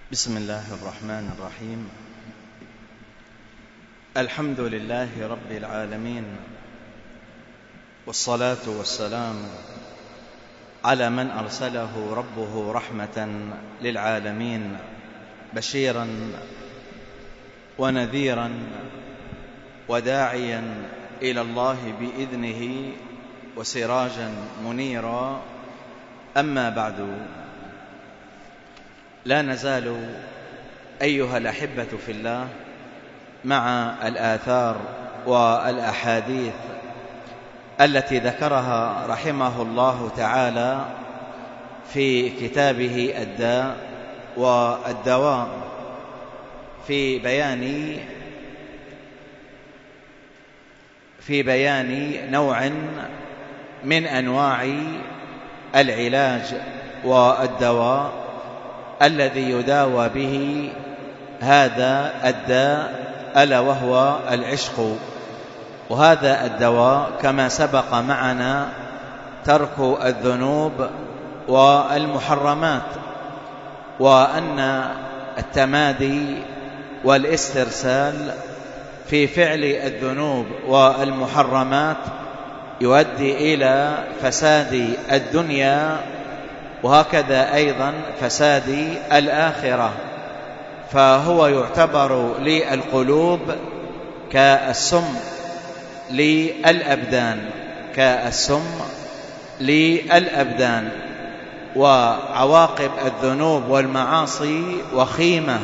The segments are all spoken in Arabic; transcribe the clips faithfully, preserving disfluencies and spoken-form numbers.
بسم الله الرحمن الرحيم. الحمد لله رب العالمين، والصلاة والسلام على من أرسله ربه رحمة للعالمين، بشيرا ونذيرا وداعيا إلى الله بإذنه وسراجا منيرا. أما بعد، لا نزال أيها الأحبة في الله مع الآثار والأحاديث التي ذكرها رحمه الله تعالى في كتابه الداء والدواء، في بيان في بيان نوع من أنواع العلاج والدواء الذي يداوى به هذا الداء، ألا وهو العشق. وهذا الدواء كما سبق معنا ترك الذنوب والمحرمات، وأن التمادي والاسترسال في فعل الذنوب والمحرمات يؤدي إلى فساد الدنيا، وهكذا أيضا فساد الآخرة. فهو يعتبر للقلوب كالسم للأبدان كالسم للأبدان وعواقب الذنوب والمعاصي وخيمة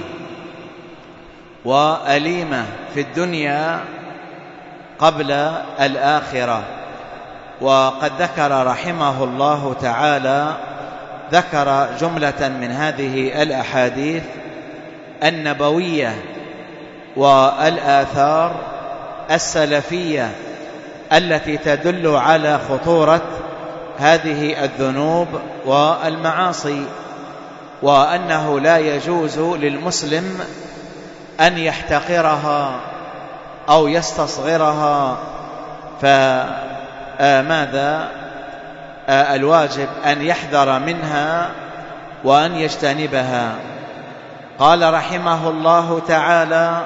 وأليمة في الدنيا قبل الآخرة. وقد ذكر رحمه الله تعالى ذكر جملة من هذه الأحاديث النبوية والآثار السلفية التي تدل على خطورة هذه الذنوب والمعاصي، وأنه لا يجوز للمسلم أن يحتقرها أو يستصغرها. فماذا الواجب أن يحذر منها وأن يجتنبها. قال رحمه الله تعالى: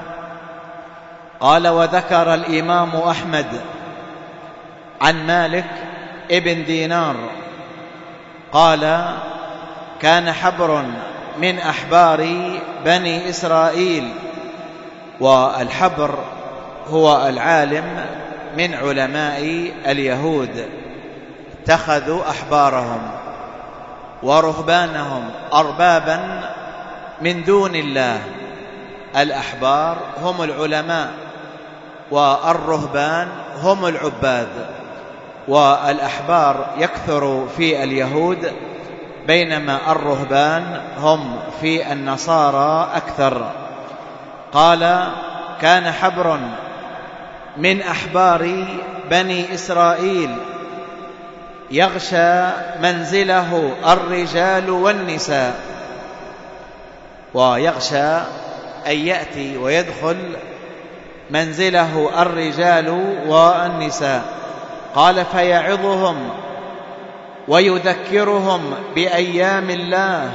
قال: وذكر الإمام أحمد عن مالك ابن دينار قال: كان حبر من أحبار بني إسرائيل. والحبر هو العالم من علماء اليهود، اتخذوا أحبارهم ورهبانهم أربابا من دون الله. الأحبار هم العلماء، والرهبان هم العباد. والأحبار يكثر في اليهود، بينما الرهبان هم في النصارى أكثر. قال: كان حبر من أحبار بني إسرائيل يغشى منزله الرجال والنساء. ويغشى أن يأتي ويدخل منزله الرجال والنساء. قال: فيعظهم ويذكرهم بأيام الله.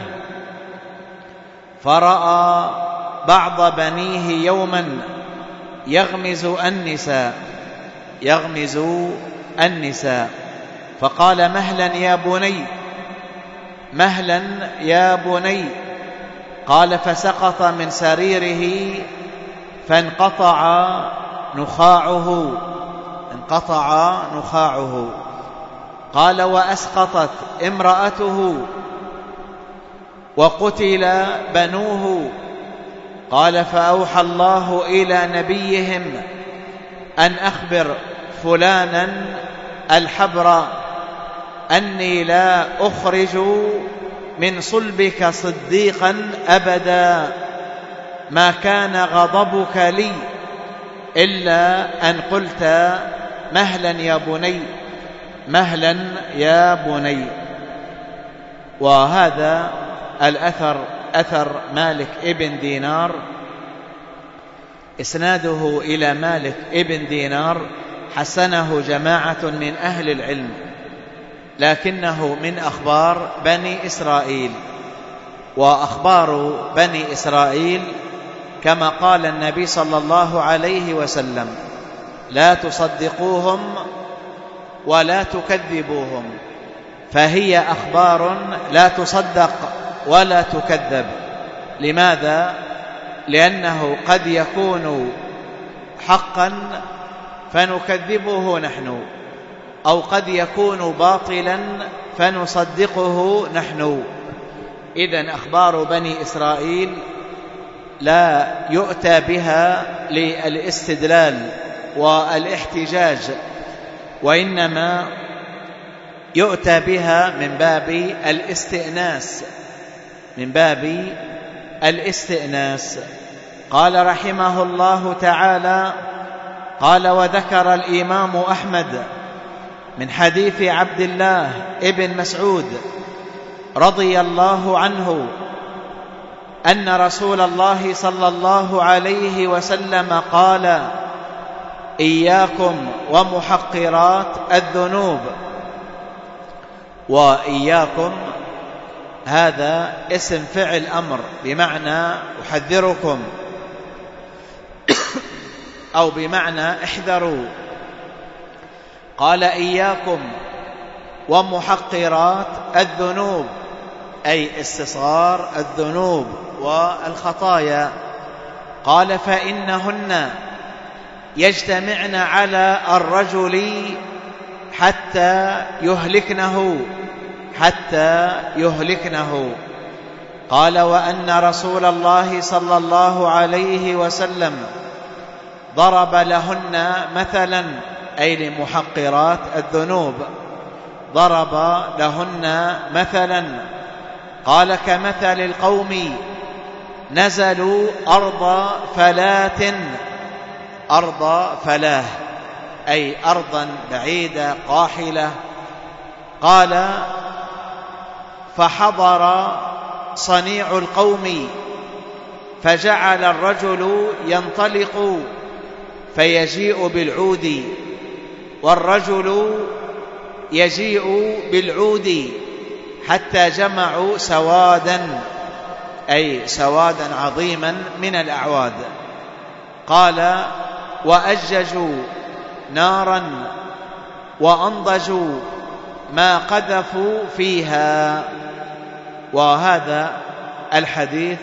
فرأى بعض بنيه يوما يغمز النساء يغمز النساء فقال: مهلا يا بني، مهلا يا بني. قال: فسقط من سريره فانقطع نخاعه انقطع نخاعه. قال: وأسقطت امرأته وقتل بنوه. قال: فأوحى الله إلى نبيهم أن أخبر فلانا الحبر أني لا أخرج من صلبك صديقا أبدا، ما كان غضبك لي إلا أن قلت مهلا يا بني، مهلا يا بني. وهذا الأثر أثر مالك ابن دينار، إسناده إلى مالك ابن دينار حسنه جماعة من أهل العلم، لكنه من أخبار بني إسرائيل، وأخبار بني إسرائيل كما قال النبي صلى الله عليه وسلم: لا تصدقوهم ولا تكذبوهم، فهي أخبار لا تصدق ولا تكذب. لماذا؟ لأنه قد يكون حقا فنكذبه نحن، أو قد يكون باطلا فنصدقه نحن. إذن أخبار بني إسرائيل لا يؤتى بها للاستدلال والاحتجاج، وإنما يؤتى بها من باب الاستئناس من باب الاستئناس. قال رحمه الله تعالى: قال: وذكر الإمام أحمد من حديث عبد الله ابن مسعود رضي الله عنه أن رسول الله صلى الله عليه وسلم قال: إياكم ومحقرات الذنوب. وإياكم هذا اسم فعل أمر بمعنى أحذركم، أو بمعنى احذروا. قال: إياكم ومحقرات الذنوب، أي استصغار الذنوب والخطايا. قال: فإنهن يجتمعن على الرجل حتى يهلكنه حتى يهلكنه. قال: وأن رسول الله صلى الله عليه وسلم ضرب لهن مثلا، أي لمحقرات الذنوب، ضرب لهن مثلا. قال: كمثل القوم نزلوا أرض فلاة أرض فلاه، أي أرضا بعيدة قاحلة. قال: فحضر صنيع القوم، فجعل الرجل ينطلق فيجيء بالعود، والرجل يجيء بالعود، حتى جمعوا سوادا، أي سوادا عظيما من الأعواد. قال: وأججوا نارا وأنضجوا ما قذفوا فيها. وهذا الحديث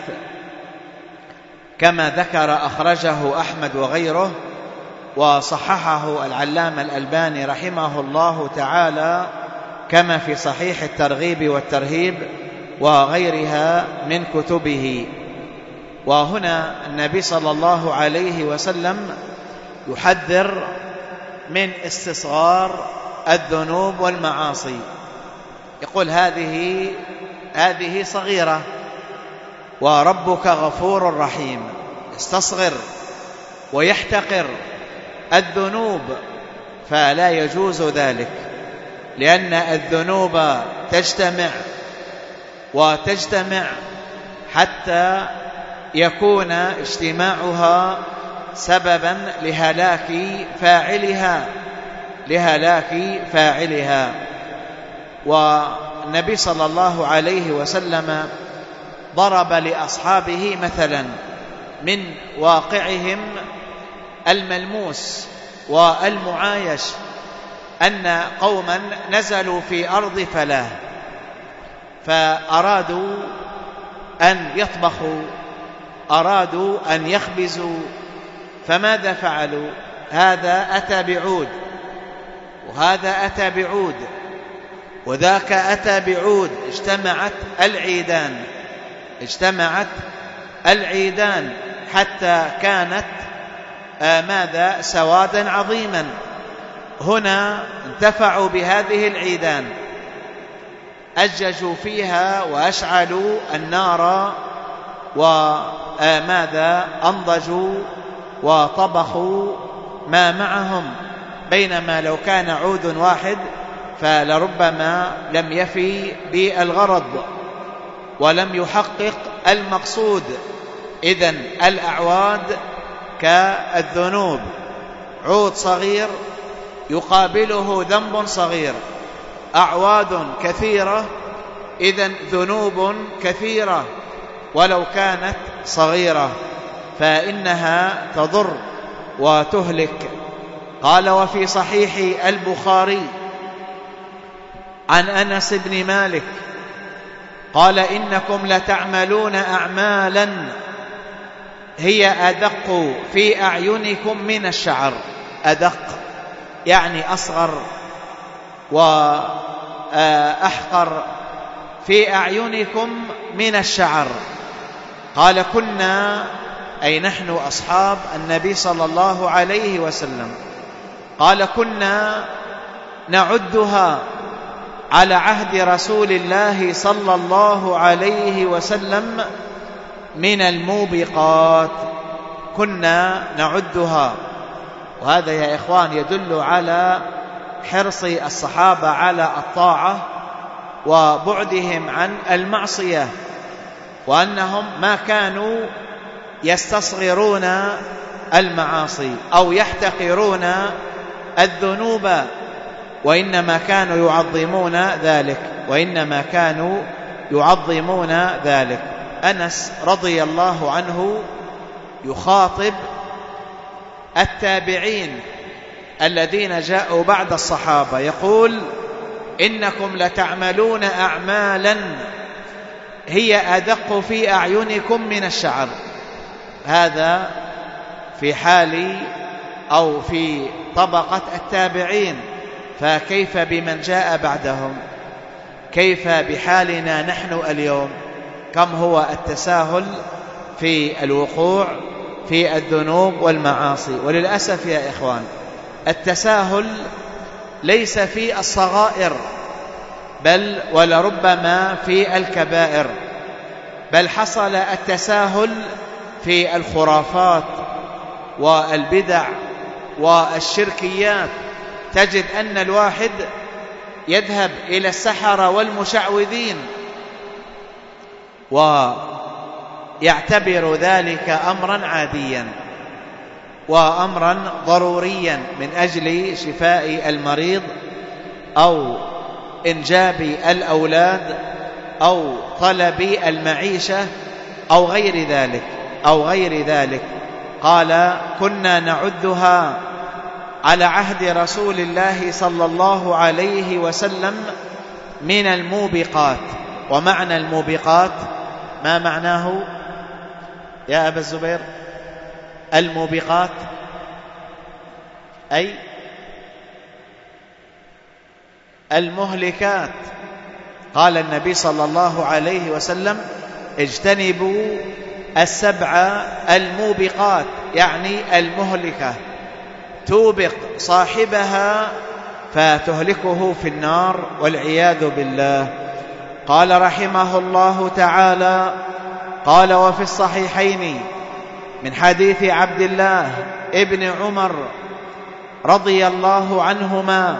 كما ذكر أخرجه أحمد وغيره، وصححه العلامة الألباني رحمه الله تعالى، كما في صحيح الترغيب والترهيب وغيرها من كتبه. وهنا النبي صلى الله عليه وسلم يحذر من استصغار الذنوب والمعاصي. يقول: هذه هذه صغيرة وربك غفور رحيم. يستصغر ويحتقر الذنوب، فلا يجوز ذلك، لأن الذنوب تجتمع وتجتمع حتى يكون اجتماعها سببا لهلاك فاعلها لهلاك فاعلها. والنبي صلى الله عليه وسلم ضرب لأصحابه مثلا من واقعهم الملموس والمعايش، أن قوما نزلوا في أرض فلاه، فأرادوا أن يطبخوا، أرادوا أن يخبزوا، فماذا فعلوا؟ هذا أتى بعود، وهذا أتى بعود، وذاك أتى بعود، اجتمعت العيدان اجتمعت العيدان حتى كانت آه ماذا سوادا عظيما. هنا انتفعوا بهذه العيدان، أججوا فيها وأشعلوا النار، وماذا أنضجوا وطبخوا ما معهم، بينما لو كان عود واحد فلربما لم يفي بالغرض ولم يحقق المقصود. إذن الأعواد كالذنوب، عود صغير يقابله ذنب صغير، أعواد كثيرة إذن ذنوب كثيرة. ولو كانت صغيرة فإنها تضر وتهلك. قال: وفي صحيح البخاري عن أنس بن مالك قال: إنكم لتعملون أعمالا هي أدق في أعينكم من الشعر. أدق يعني أصغر وأحقر في أعينكم من الشعر. قال: كنا، أي نحن أصحاب النبي صلى الله عليه وسلم، قال: كنا نعدها على عهد رسول الله صلى الله عليه وسلم من الموبقات. كنا نعدها. وهذا يا إخوان يدل على حرص الصحابة على الطاعة وبعدهم عن المعصية، وأنهم ما كانوا يستصغرون المعاصي أو يحتقرون الذنوب، وإنما كانوا يعظمون ذلك وإنما كانوا يعظمون ذلك. أنس رضي الله عنه يخاطب التابعين الذين جاءوا بعد الصحابة، يقول: إنكم لتعملون أعمالا هي أدق في أعينكم من الشعر. هذا في حال أو في طبقة التابعين، فكيف بمن جاء بعدهم؟ كيف بحالنا نحن اليوم؟ كم هو التساهل في الوقوع في الذنوب والمعاصي. وللأسف يا إخوان التساهل ليس في الصغائر، بل ولربما في الكبائر، بل حصل التساهل في الخرافات والبدع والشركيات. تجد أن الواحد يذهب إلى السحرة والمشعوذين ويعتبر ذلك أمرا عاديا وأمرا ضروريا من أجل شفاء المريض أو إنجاب الأولاد أو طلب المعيشة أو غير ذلك أو غير ذلك. قال: كنا نعدها على عهد رسول الله صلى الله عليه وسلم من الموبقات. ومعنى الموبقات ما معناه يا أبا الزبير؟ الموبقات أي المهلكات. قال النبي صلى الله عليه وسلم: اجتنبوا السبع الموبقات، يعني المهلكة، توبق صاحبها فتهلكه في النار والعياذ بالله. قال رحمه الله تعالى: قال: وفي الصحيحين من حديث عبد الله ابن عمر رضي الله عنهما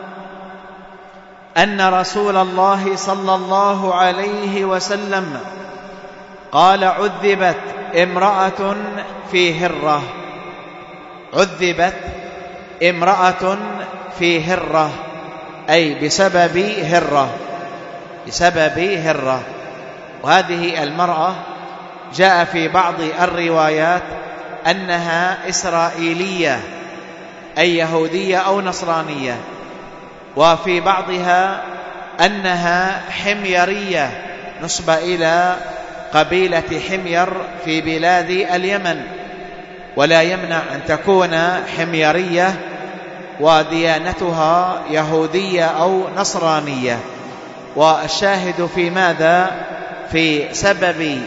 أن رسول الله صلى الله عليه وسلم قال: عذبت امرأة في هرة. عذبت امرأة في هرة، أي بسبب هرة، بسبب هرة. وهذه المرأة جاء في بعض الروايات أنها إسرائيلية، أي يهودية أو نصرانية، وفي بعضها أنها حميرية نسبة إلى قبيلة حمير في بلاد اليمن، ولا يمنع أن تكون حميرية وديانتها يهودية أو نصرانية. والشاهد في ماذا؟ في سبب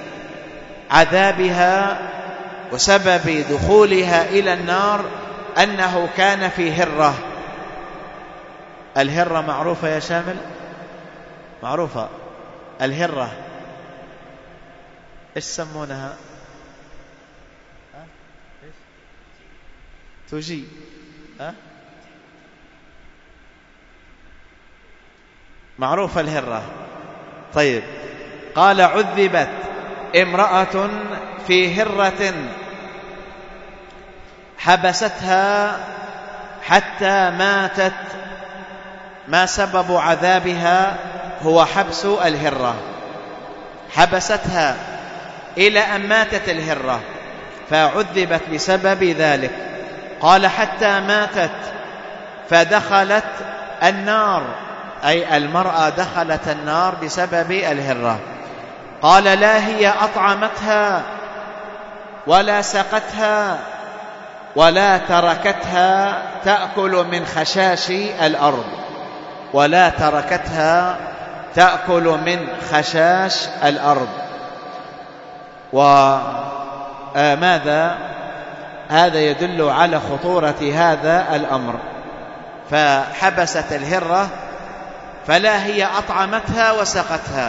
عذابها وسبب دخولها إلى النار أنه كان في هرة. الهرة معروفة يا شامل؟ معروفة الهرة. إيش سمونها؟ توجي أه؟ معروفة الهرة. طيب، قال: عذبت امرأة في هرة حبستها حتى ماتت. ما سبب عذابها؟ هو حبس الهرة. حبستها إلى أن ماتت الهرة فعذبت بسبب ذلك. قال حتى ماتت فدخلت النار، أي المرأة دخلت النار بسبب الهرة. قال لا هي أطعمتها ولا سقتها ولا تركتها تأكل من خشاش الأرض، ولا تركتها تأكل من خشاش الأرض. وماذا هذا يدل على خطورة هذا الأمر. فحبست الهرة فلا هي أطعمتها وسقتها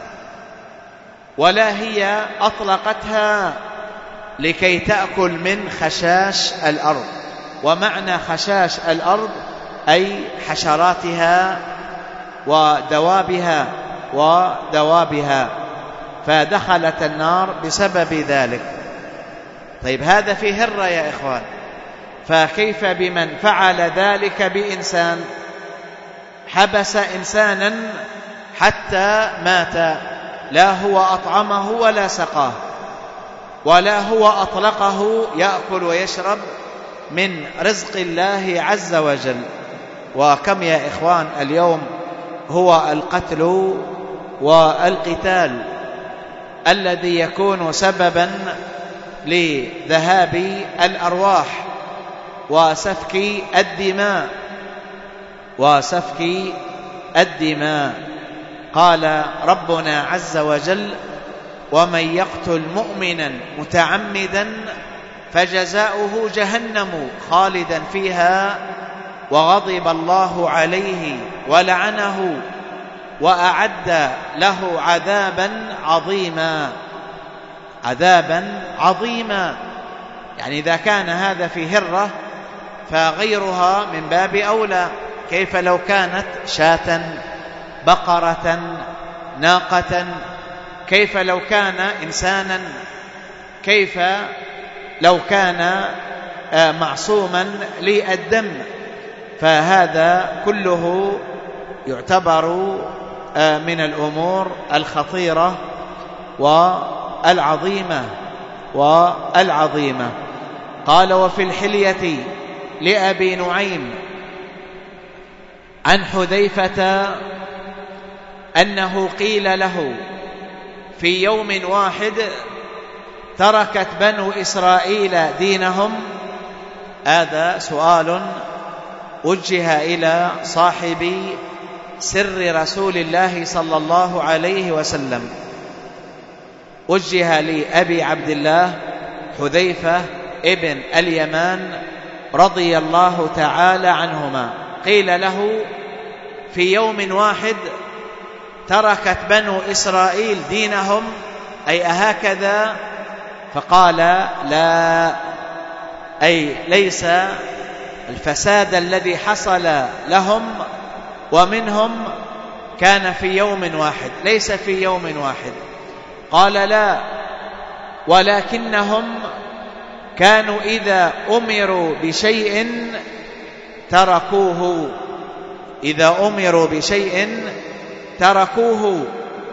ولا هي أطلقتها لكي تأكل من خشاش الأرض. ومعنى خشاش الأرض أي حشراتها ودوابها ودوابها، فدخلت النار بسبب ذلك. طيب هذا في هرة يا إخوان، فكيف بمن فعل ذلك بإنسان؟ حبس إنسانا حتى مات، لا هو أطعمه ولا سقاه ولا هو أطلقه يأكل ويشرب من رزق الله عز وجل. وكم يا إخوان اليوم هو القتل والقتال الذي يكون سببا لذهاب الأرواح وسفك الدماء وسفك الدماء. قال ربنا عز وجل ومن يقتل مؤمنا متعمدا فجزاؤه جهنم خالدا فيها وغضب الله عليه ولعنه وأعد له عذابا عظيما. عذابا عظيما، يعني إذا كان هذا في هرة فغيرها من باب أولى. كيف لو كانت شاة، بقرة، ناقة؟ كيف لو كان إنسانا؟ كيف لو كان معصوما للدم؟ فهذا كله يعتبر من الأمور الخطيرة والعظيمة والعظيمة. قال وفي الحلية لأبي نعيم عن حذيفة أنه قيل له في يوم واحد تركت بنو إسرائيل دينهم. هذا سؤال وجه إلى صاحب سر رسول الله صلى الله عليه وسلم، وجه لأبي عبد الله حذيفة ابن اليمان رضي الله تعالى عنهما. قيل له في يوم واحد تركت بنو إسرائيل دينهم، أي أهكذا؟ فقال لا، أي ليس الفساد الذي حصل لهم ومنهم كان في يوم واحد، ليس في يوم واحد. قال لا، ولكنهم كانوا إذا أمروا بشيء تركوه، إذا أمروا بشيء تركوه،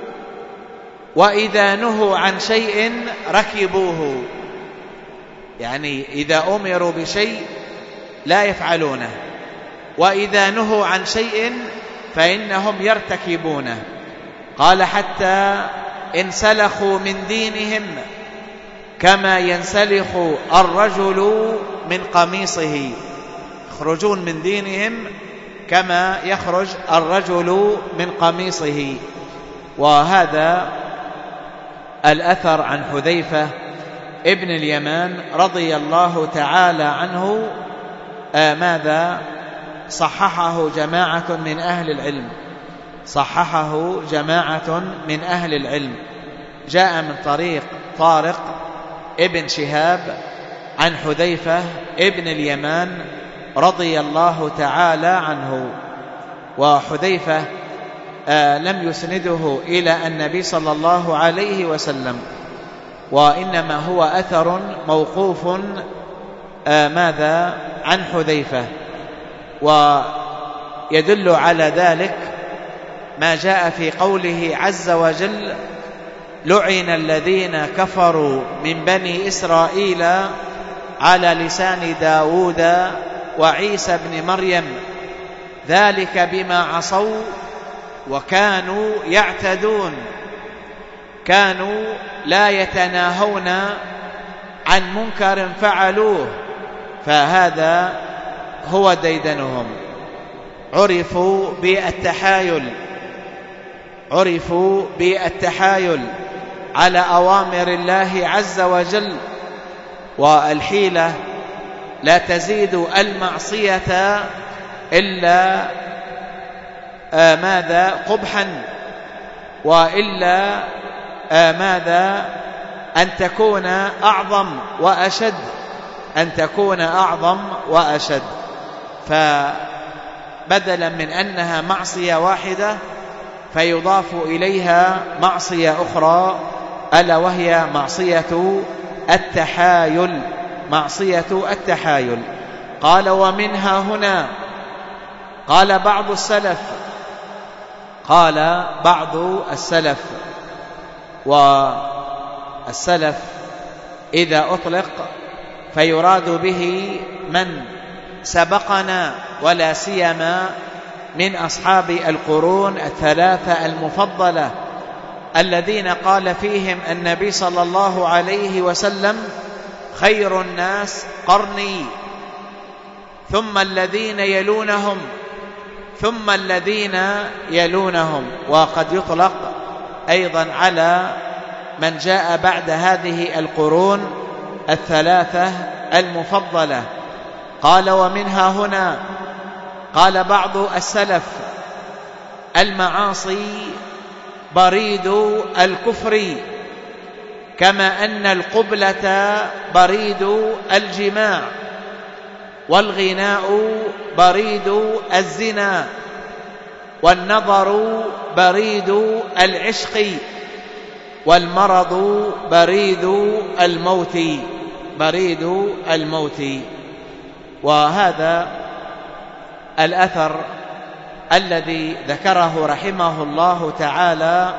وإذا نهوا عن شيء ركبوه. يعني إذا أمروا بشيء لا يفعلونه، وإذا نهوا عن شيء فإنهم يرتكبونه. قال حتى انسلخوا من دينهم كما ينسلخ الرجل من قميصه، يخرجون من دينهم كما يخرج الرجل من قميصه. وهذا الأثر عن حذيفة ابن اليمان رضي الله تعالى عنه آه ماذا صححه جماعة من أهل العلم، صححه جماعة من أهل العلم. جاء من طريق طارق ابن شهاب عن حذيفة ابن اليمان رضي الله تعالى عنه. وحذيفة آه لم يسنده إلى النبي صلى الله عليه وسلم، وإنما هو أثر موقوف آه ماذا عن حذيفة. ويدل على ذلك ما جاء في قوله عز وجل لعن الذين كفروا من بني إسرائيل على لسان داود وعيسى بن مريم ذلك بما عصوا وكانوا يعتدون كانوا لا يتناهون عن منكر فعلوه فهذا هو ديدنهم. عرفوا بالتحايل عرفوا بالتحايل على أوامر الله عز وجل، والحيلة لا تزيد المعصية إلا آه ماذا قبحا، وإلا آه ماذا أن تكون أعظم وأشد أن تكون أعظم وأشد. فبدلا من أنها معصية واحدة فيضاف إليها معصية أخرى ألا وهي معصية التحايل معصية التحايل. قال ومنها هنا قال بعض السلف قال بعض السلف والسلف إذا أطلق فيراد به من سبقنا ولا سيما من أصحاب القرون الثلاثة المفضلة الذين قال فيهم النبي صلى الله عليه وسلم خير الناس قرني ثم الذين يلونهم ثم الذين يلونهم. وقد يطلق أيضا على من جاء بعد هذه القرون الثلاثة المفضلة. قال ومنها هنا قال بعض السلف المعاصي بريد الكفر كما أن القبلة بريد الجماع والغناء بريد الزنا والنظر بريد العشق والمرض بريد الموت بريد الموت. وهذا الأثر الذي ذكره رحمه الله تعالى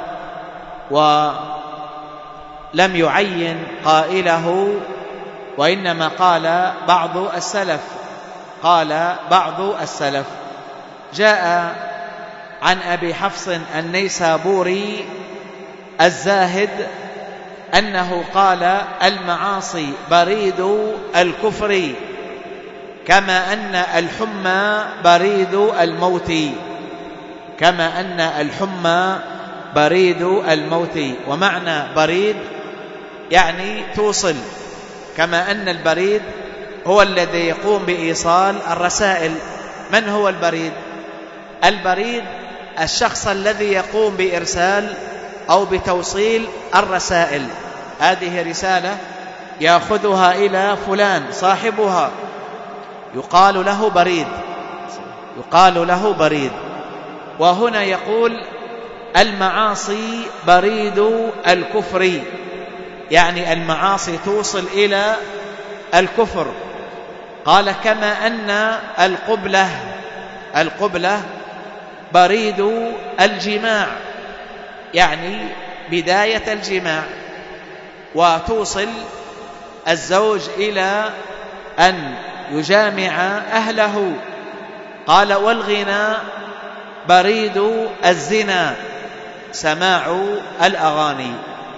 ولم يعين قائله وإنما قال بعض السلف قال بعض السلف. جاء عن أبي حفص النيسابوري الزاهد أنه قال المعاصي بريد الكفر كما أن الحمى بريد الموت كما أن الحمى بريد الموت. ومعنى بريد يعني توصل، كما أن البريد هو الذي يقوم بإيصال الرسائل. من هو البريد؟ البريد الشخص الذي يقوم بإرسال أو بتوصيل الرسائل. هذه رسالة يأخذها إلى فلان صاحبها يقال له بريد يقال له بريد. وهنا يقول المعاصي بريد الكفر، يعني المعاصي توصل إلى الكفر. قال كما أن القبلة القبلة بريد الجماع، يعني بداية الجماع، وتوصل الزوج إلى أن يجامع أهله. قال والغناء بريد الزنا، سماع الأغاني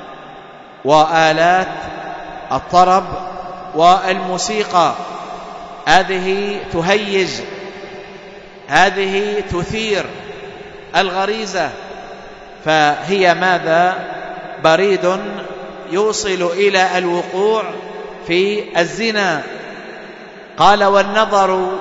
وآلات الطرب والموسيقى. هذه تهيج، هذه تثير الغريزة، فهي ماذا؟ بريد يوصل إلى الوقوع في الزنا. قال والنظر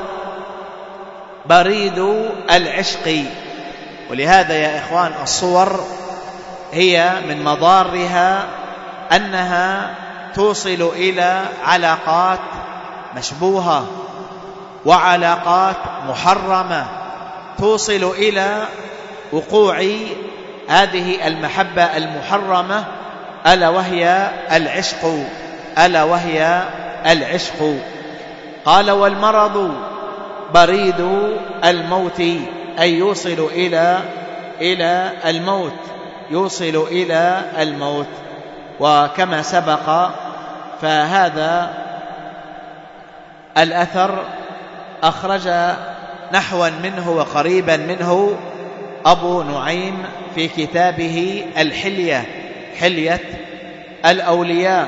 بريد العشق. ولهذا يا إخوان الصور هي من مضارها أنها توصل إلى علاقات مشبوهة وعلاقات محرمة، توصل إلى وقوع هذه المحبة المحرمة ألا وهي العشق ألا وهي العشق. قال والمرض بريد الموت، أي يوصل إلى إلى الموت. يوصل إلى الموت. وكما سبق فهذا الأثر أخرج نحوا منه وقريبا منه أبو نعيم في كتابه الحلية، حلية الأولياء،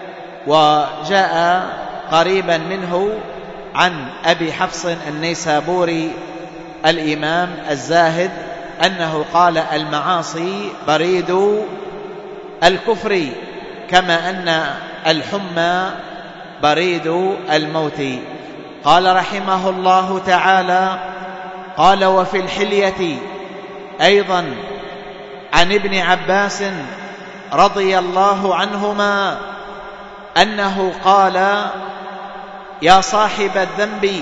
وجاء قريبا منه عن أبي حفص النيسابوري الإمام الزاهد أنه قال: المعاصي بريد الكفر كما أن الحمى بريد الموت. قال رحمه الله تعالى: قال: وفي الحلية أيضا عن ابن عباس رضي الله عنهما أنه قال: يا صاحب الذنب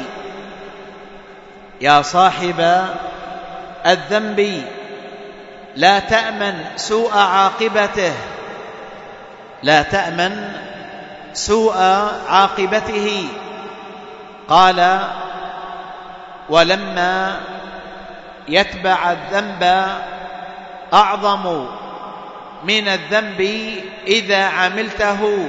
يا صاحب الذنب لا تأمن سوء عاقبته لا تأمن سوء عاقبته. قال: ولما يتبع الذنب أعظم من الذنب إذا عملته.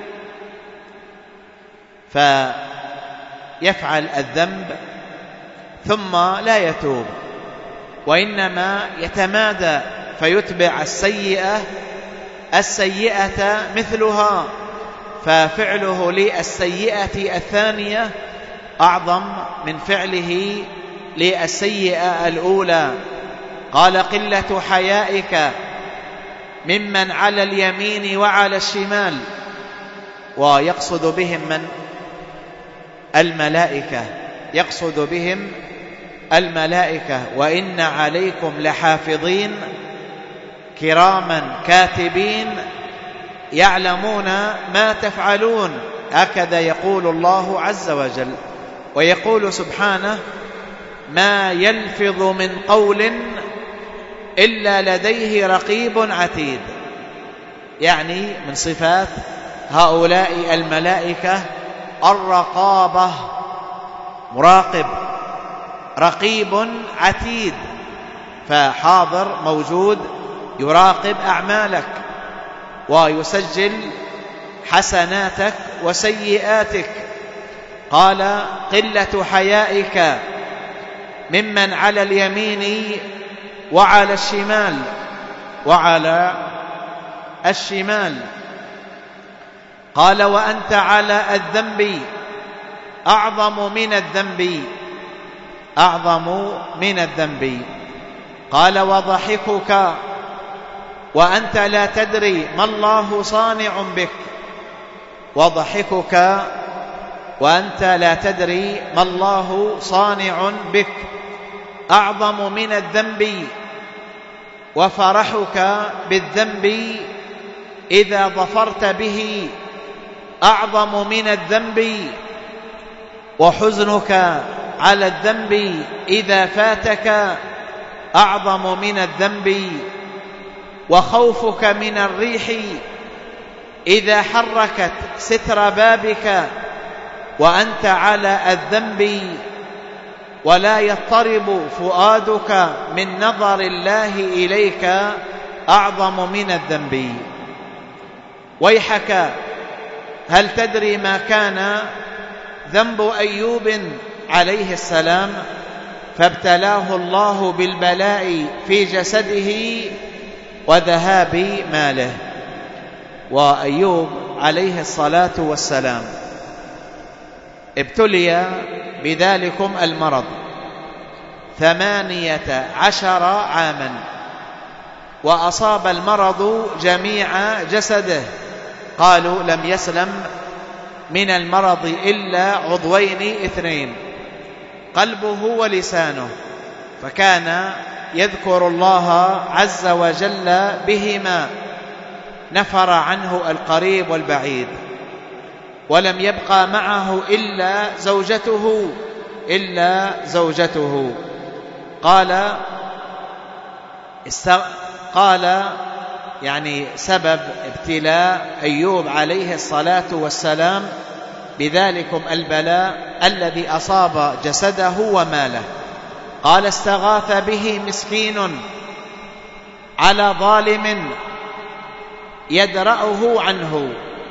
فيفعل الذنب ثم لا يتوب، وإنما يتمادى فيتبع السيئة السيئة مثلها، ففعله للسيئة الثانية أعظم من فعله للسيئة الأولى. قال: قلة حيائك ممن على اليمين وعلى الشمال، ويقصد بهم من؟ الملائكة، يقصد بهم الملائكة. وإن عليكم لحافظين كراما كاتبين يعلمون ما تفعلون، هكذا يقول الله عز وجل. ويقول سبحانه: ما يلفظ من قول إلا لديه رقيب عتيد. يعني من صفات هؤلاء الملائكة الرقابة، مراقب، رقيب عتيد، فحاضر موجود يراقب أعمالك ويسجل حسناتك وسيئاتك. قال: قلة حيائك ممن على اليمين وعلى الشمال وعلى الشمال. قال: وأنت على الذنب أعظم من الذنب أعظم من الذنب. قال: وضحكك وأنت لا تدري ما الله صانع بك وضحكك وأنت لا تدري ما الله صانع بك أعظم من الذنب. وفرحك بالذنب إذا ظفرت به أعظم من الذنب. وحزنك على الذنب إذا فاتك أعظم من الذنب. وخوفك من الريح إذا حركت ستر بابك وأنت على الذنب. ولا يضطرب فؤادك من نظر الله إليك أعظم من الذنب. ويحك، هل تدري ما كان ذنب أيوب عليه السلام؟ فابتلاه الله بالبلاء في جسده وذهاب ماله. وأيوب عليه الصلاة والسلام ابتلي بذلكم المرض ثمانية عشر عاما، وأصاب المرض جميع جسده. قالوا لم يسلم من المرض إلا عضوين اثنين، قلبه ولسانه، فكان يذكر الله عز وجل بهما، نفر عنه القريب والبعيد، ولم يبقى معه إلا زوجته إلا زوجته. قال است... قال يعني سبب ابتلاء أيوب عليه الصلاة والسلام بذلكم البلاء الذي أصاب جسده وماله. قال: استغاث به مسكين على ظالم يدرأه عنه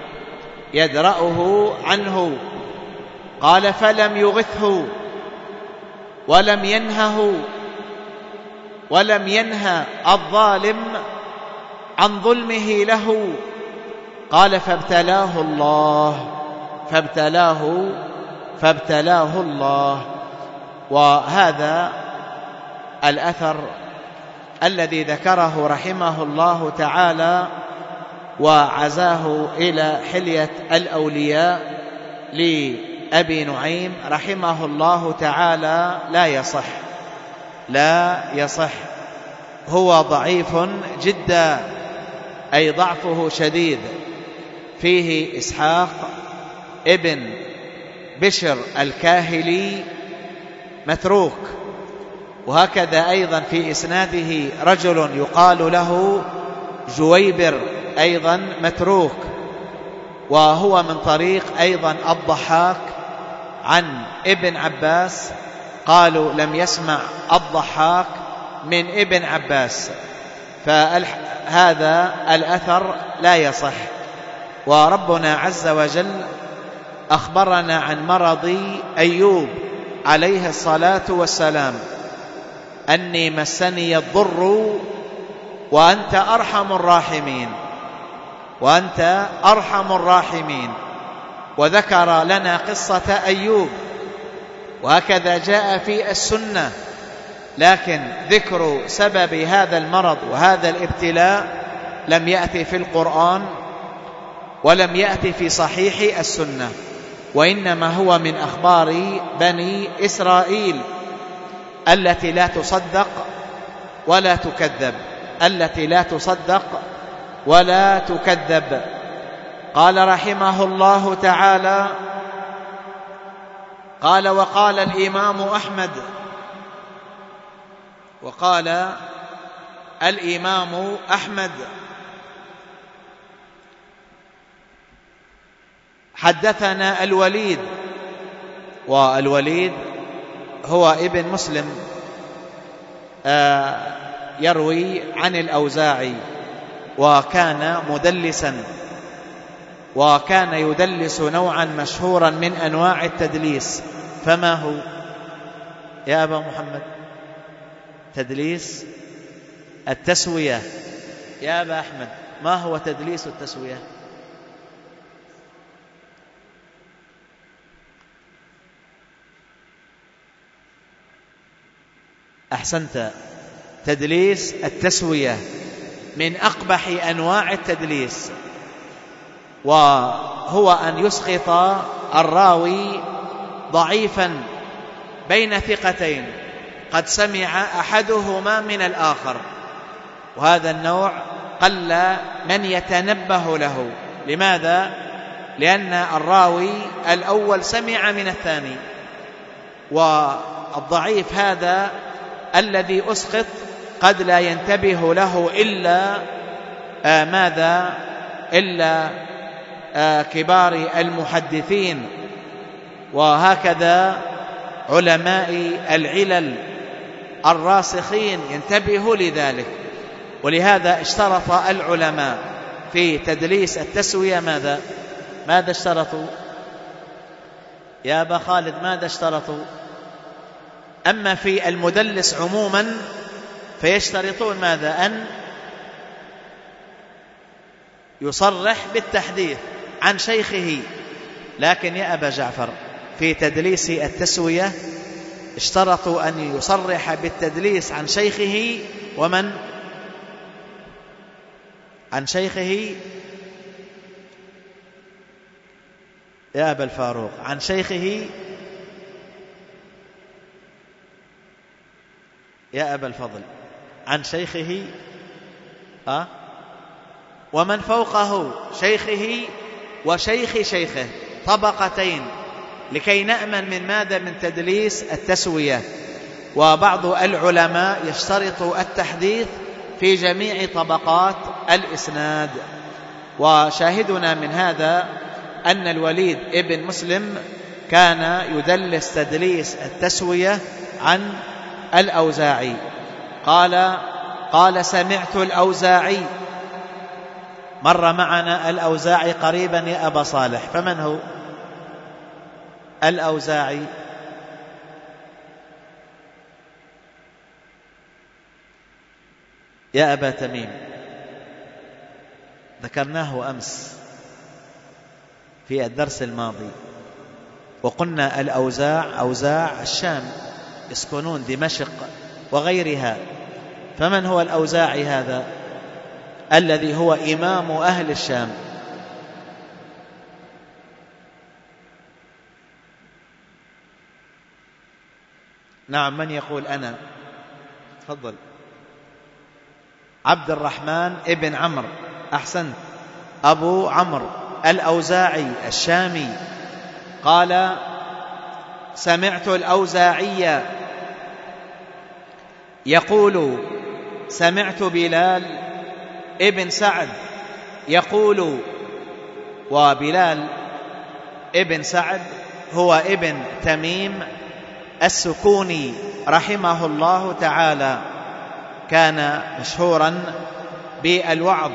يدرأه عنه قال فلم يغثه ولم ينهه ولم ينهى الظالم عن ظلمه له. قال فابتلاه الله فابتلاه فابتلاه الله. وهذا الأثر الذي ذكره رحمه الله تعالى وعزاه إلى حلية الأولياء لأبي نعيم رحمه الله تعالى لا يصح لا يصح هو ضعيف جدا، أي ضعفه شديد. فيه إسحاق ابن بشر الكاهلي متروك، وهكذا أيضا في إسناده رجل يقال له جويبر أيضا متروك، وهو من طريق أيضا الضحاك عن ابن عباس، قالوا لم يسمع الضحاك من ابن عباس، فهذا الأثر لا يصح. وربنا عز وجل أخبرنا عن مرض أيوب عليه الصلاة والسلام: أني مسني الضر وأنت أرحم الراحمين وأنت أرحم الراحمين. وذكر لنا قصة أيوب، وهكذا جاء في السنة، لكن ذكر سبب هذا المرض وهذا الابتلاء لم يأتي في القرآن ولم يأتي في صحيح السنة، وإنما هو من أخبار بني إسرائيل التي لا تصدق ولا تكذب التي لا تصدق ولا تكذب. قال رحمه الله تعالى: قال وقال الإمام أحمد وقال الإمام أحمد حدثنا الوليد، والوليد هو ابن مسلم يروي عن الأوزاعي، وكان مدلسا، وكان يدلس نوعا مشهورا من أنواع التدليس. فما هو يا أبا محمد؟ تدليس التسوية. يا أبا أحمد، ما هو تدليس التسوية؟ أحسنت، تدليس التسوية من أقبح أنواع التدليس، وهو أن يسقط الراوي ضعيفا بين ثقتين قد سمع أحدهما من الآخر، وهذا النوع قل من يتنبه له. لماذا؟ لأن الراوي الأول سمع من الثاني، والضعيف هذا الذي أسقط قد لا ينتبه له إلا آه ماذا إلا آه كبار المحدثين، وهكذا علماء العلل الراسخين ينتبهوا لذلك. ولهذا اشترط العلماء في تدليس التسوية ماذا ماذا اشترطوا يا أبا خالد؟ ماذا اشترطوا؟ أما في المدلس عموما فيشترطون ماذا؟ أن يصرح بالتحديث عن شيخه. لكن يا أبا جعفر، في تدليس التسوية اشترطوا أن يصرح بالتدليس عن شيخه، ومن عن شيخه يا أبا الفاروق، عن شيخه يا أبا الفضل، عن شيخه أه؟ ومن فوقه، شيخه وشيخ شيخه، طبقتين، لكي نأمن من ماذا؟ من تدليس التسوية. وبعض العلماء يشترط التحديث في جميع طبقات الإسناد. وشاهدنا من هذا أن الوليد ابن مسلم كان يدلس تدليس التسوية عن الأوزاعي. قال قال سمعت الأوزاعي. مر معنا الأوزاعي قريبا يا أبا صالح، فمن هو الأوزاعي؟ يا أبا تميم، ذكرناه أمس في الدرس الماضي، وقلنا الأوزاع أوزاع الشام يسكنون دمشق وغيرها، فمن هو الأوزاعي هذا الذي هو إمام أهل الشام؟ نعم، من يقول أنا؟ تفضل. عبد الرحمن ابن عمرو، أحسنت، أبو عمرو الأوزاعي الشامي. قال سمعت الأوزاعي يقول سمعت بلال ابن سعد يقول. وبلال ابن سعد هو ابن تميم السكوني رحمه الله تعالى، كان مشهورا بالوعظ،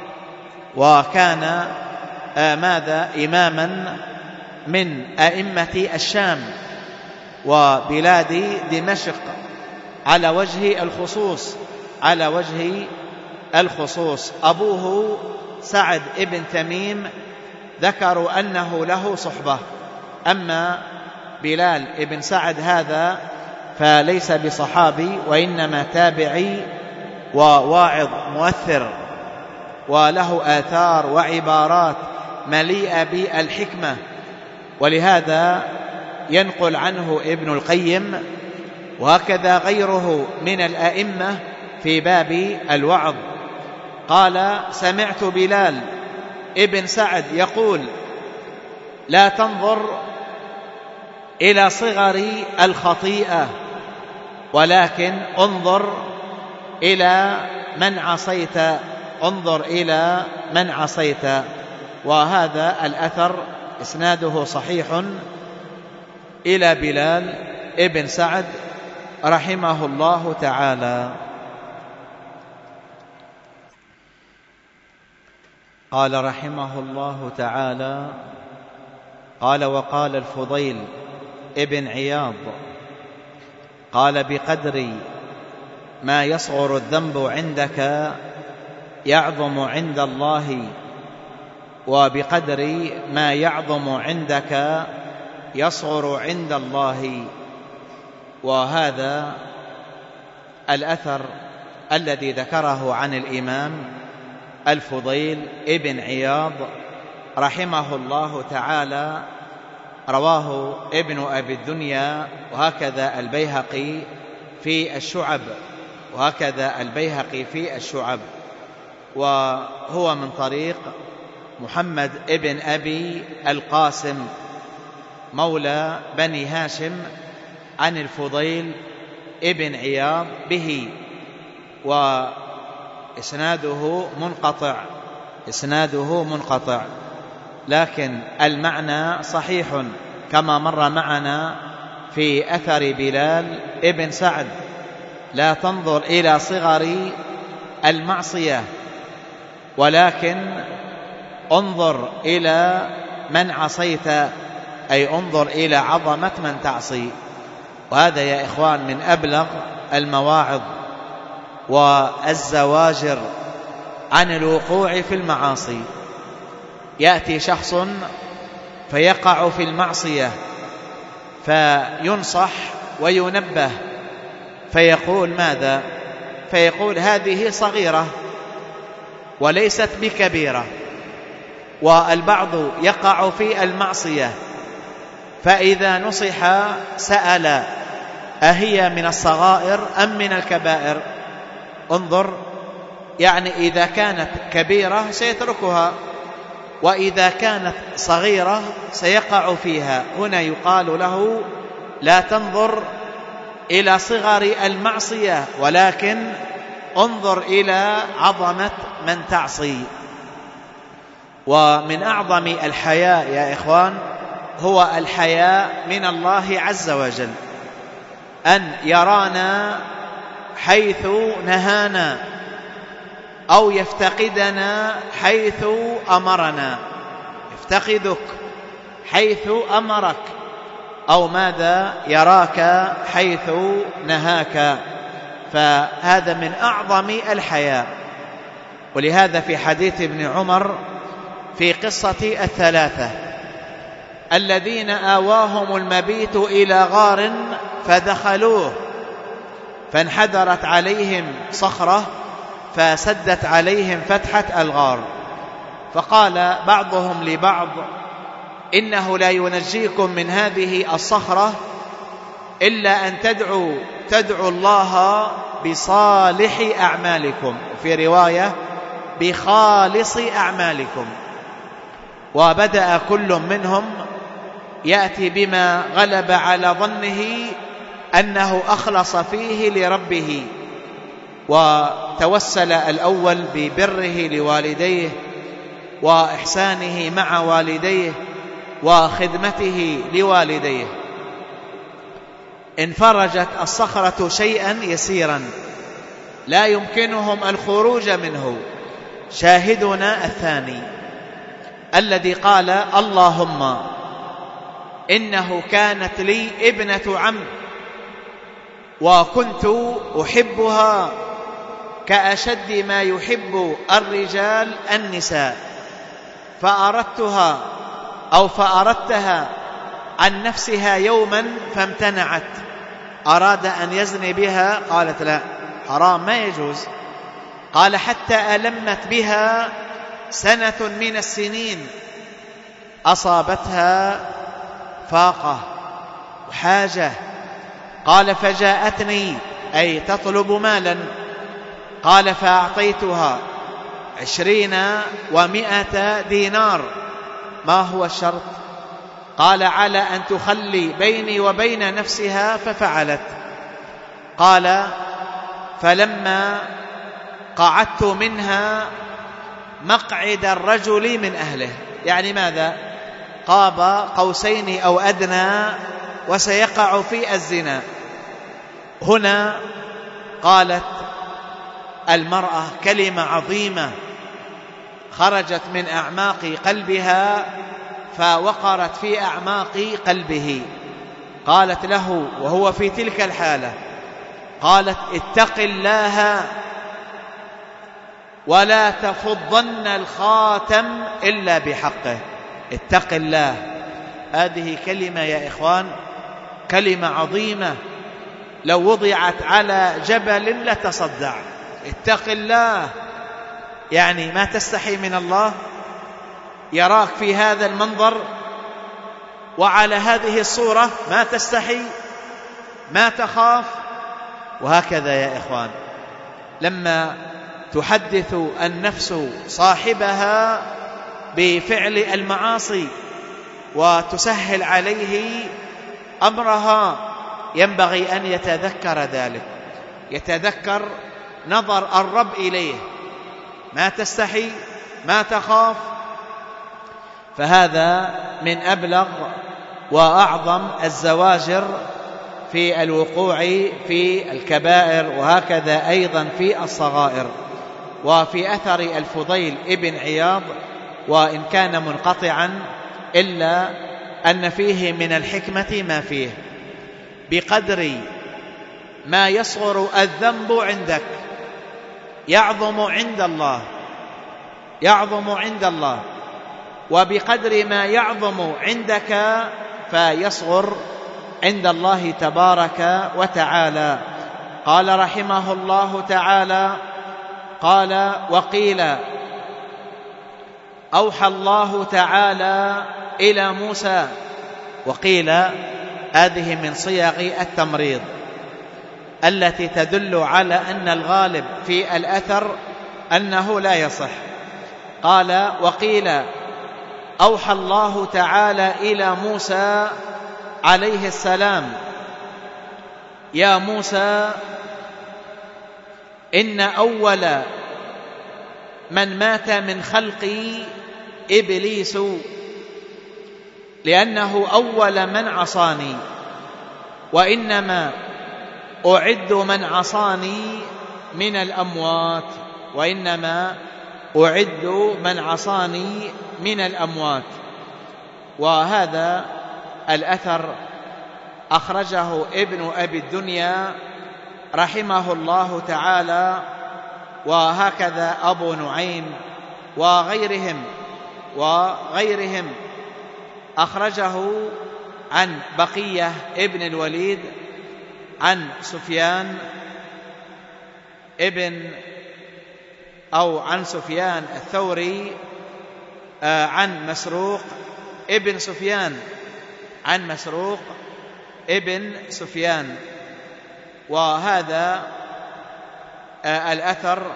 وكان آه ماذا إماما من أئمة الشام وبلاد دمشق على وجه الخصوص على وجه الخصوص. أبوه سعد ابن تميم ذكروا أنه له صحبة، أما بلال ابن سعد هذا فليس بصحابي، وإنما تابعي وواعظ مؤثر، وله آثار وعبارات مليئة بالحكمة، ولهذا ينقل عنه ابن القيم وهكذا غيره من الأئمة في باب الوعظ. قال سمعت بلال ابن سعد يقول لا تنظر إلى صغر الخطيئة، ولكن انظر إلى من عصيت انظر إلى من عصيت. وهذا الأثر إسناده صحيح إلى بلال ابن سعد رحمه الله تعالى. قال رحمه الله تعالى: قال وقال الفضيل ابن عياض: قال بقدر ما يصغر الذنب عندك يعظم عند الله، وبقدر ما يعظم عندك يصغر عند الله. وهذا الأثر الذي ذكره عن الإمام الفضيل ابن عياض رحمه الله تعالى رواه ابن أبي الدنيا، وهكذا البيهقي في الشعب وهكذا البيهقي في الشعب وهو من طريق محمد ابن أبي القاسم مولى بني هاشم عن الفضيل ابن عياض به، وإسناده منقطع إسناده منقطع لكن المعنى صحيح كما مر معنا في أثر بلال ابن سعد: لا تنظر إلى صغر المعصية، ولكن انظر إلى من عصيت، أي انظر إلى عظمة من تعصي. وهذا يا إخوان من أبلغ المواعظ والزواجر عن الوقوع في المعاصي. يأتي شخص فيقع في المعصية فينصح وينبه، فيقول ماذا؟ فيقول هذه صغيرة وليست بكبيرة. والبعض يقع في المعصية فإذا نصح سأل: أهي من الصغائر أم من الكبائر؟ انظر، يعني إذا كانت كبيرة سيتركها، وإذا كانت صغيرة سيقع فيها. هنا يقال له: لا تنظر إلى صغر المعصية، ولكن انظر إلى عظمة من تعصي. ومن أعظم الحياء يا إخوان هو الحياء من الله عز وجل، أن يرانا حيث نهانا، أو يفتقدنا حيث أمرنا. يفتقدك حيث أمرك، أو ماذا يراك حيث نهاك. فهذا من أعظم الحياء. ولهذا في حديث ابن عمر في قصة الثلاثة الذين آواهم المبيت إلى غار فدخلوه فانحدرت عليهم صخرة فسدت عليهم فتحة الغار، فقال بعضهم لبعض: إنه لا ينجيكم من هذه الصخرة إلا أن تدعوا تدعوا الله بصالح أعمالكم، في رواية بخالص أعمالكم. وبدأ كل منهم يأتي بما غلب على ظنه أنه أخلص فيه لربه، وتوسل الأول ببره لوالديه وإحسانه مع والديه وخدمته لوالديه. انفرجت الصخرة شيئا يسيرا لا يمكنهم الخروج منه. شاهدنا الثاني الذي قال: اللهم إنه كانت لي ابنة عم وكنت أحبها كأشد ما يحب الرجال النساء، فأردتها أو فأردتها عن نفسها يوما فامتنعت. أراد أن يزني بها، قالت: لا، حرام، ما يجوز. قال: حتى ألمت بها سنة من السنين، أصابتها فاقة وحاجة. قال: فجاءتني، أي تطلب مالا. قال: فأعطيتها عشرين ومائة دينار. ما هو الشرط؟ قال: على أن تخلي بيني وبين نفسها، ففعلت. قال: فلما قعدت منها مقعد الرجل من أهله، يعني ماذا؟ قاب قوسين أو أدنى وسيقع في الزنا. هنا قالت المرأة كلمة عظيمة خرجت من أعماق قلبها فوقرت في أعماق قلبه. قالت له وهو في تلك الحالة، قالت: اتق الله ولا تفضن الخاتم إلا بحقه. اتق الله، هذه كلمة يا إخوان، كلمة عظيمة لو وضعت على جبل لتصدع. اتق الله، يعني ما تستحي من الله؟ يراك في هذا المنظر وعلى هذه الصورة ما تستحي، ما تخاف. وهكذا يا إخوان، لما تحدث النفس صاحبها بفعل المعاصي وتسهل عليه أمرها، ينبغي أن يتذكر ذلك، يتذكر نظر الرب إليه. ما تستحي، ما تخاف. فهذا من أبلغ وأعظم الزواجر في الوقوع في الكبائر، وهكذا أيضا في الصغائر. وفي أثر الفضيل ابن عياض، وإن كان منقطعا إلا أن فيه من الحكمة ما فيه: بقدر ما يصغر الذنب عندك يعظم عند الله، يعظم عند الله، وبقدر ما يعظم عندك فيصغر عند الله تبارك وتعالى. قال رحمه الله تعالى: قال: وقيل أوحى الله تعالى إلى موسى. وقيل هذه من صيغ التمريض التي تدل على أن الغالب في الأثر أنه لا يصح. قال: وقيل أوحى الله تعالى إلى موسى عليه السلام: يا موسى، إن أول من مات من خلقي إبليس، لأنه أول من عصاني، وإنما أعد من عصاني من الأموات، وإنما أعد من عصاني من الأموات. وهذا الأثر أخرجه ابن أبي الدنيا رحمه الله تعالى، وهكذا أبو نعيم وغيرهم وغيرهم أخرجه عن بقية ابن الوليد عن سفيان ابن أو عن سفيان الثوري عن مسروق ابن سفيان عن مسروق ابن سفيان. وهذا الأثر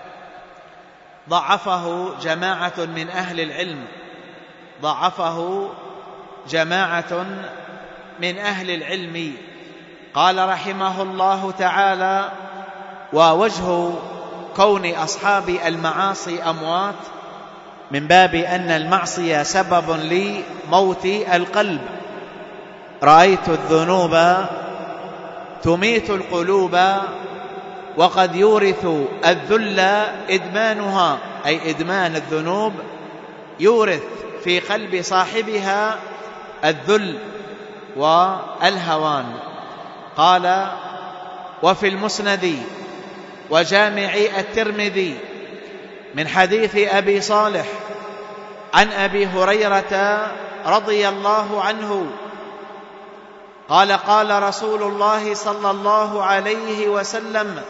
ضعفه جماعة من أهل العلم ضعفه جماعة من أهل العلم. قال رحمه الله تعالى: ووجه كون أصحاب المعاصي أموات من باب أن المعصية سبب لموت القلب. رأيت الذنوب تميت القلوب وقد يورث الذل إدمانها، أي إدمان الذنوب يورث في قلب صاحبها الذل والهوان. قال: وفي المسند وجامع الترمذي من حديث أبي صالح عن أبي هريرة رضي الله عنه قال: قال رسول الله صلى الله عليه وسلم: